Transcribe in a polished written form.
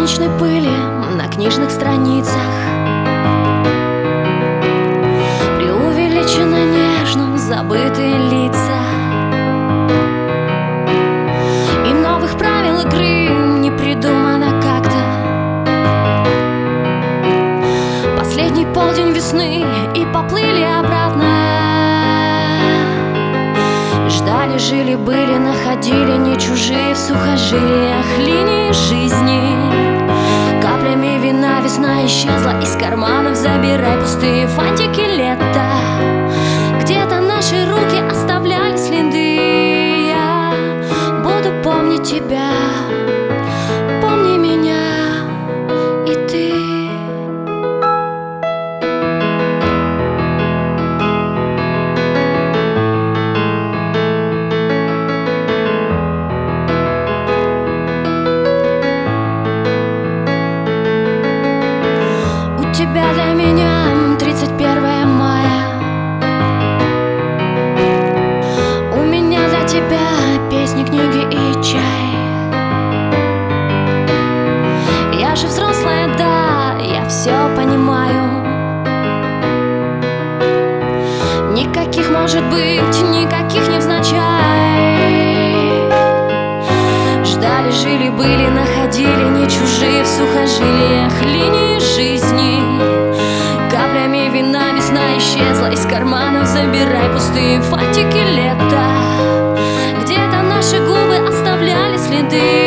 солнечной пыли на книжных страницах, преувеличенно нежно забытые лица. И новых правил игры не придумано как-то. Последний полдень весны и поплыли обратно. Ждали, жили, были, находили не чужие в сухожилиях линии жизни. Каплями вина весна исчезла из карманов. Забирай пустые фантики лета. Где-то наши руки оставляли следы. Я буду помнить тебя, помни меня и ты. У тебя для меня 31 мая. У меня для тебя песни, книги и чай. Я же взрослая, да, я все понимаю. Никаких может быть, никаких невзначай. Ждали, жили, были, находили не чужие в сухожилиях линии жизни. Каплями вина весна исчезла из карманов. Забирай пустые фантики лета. Где-то наши губы оставляли следы.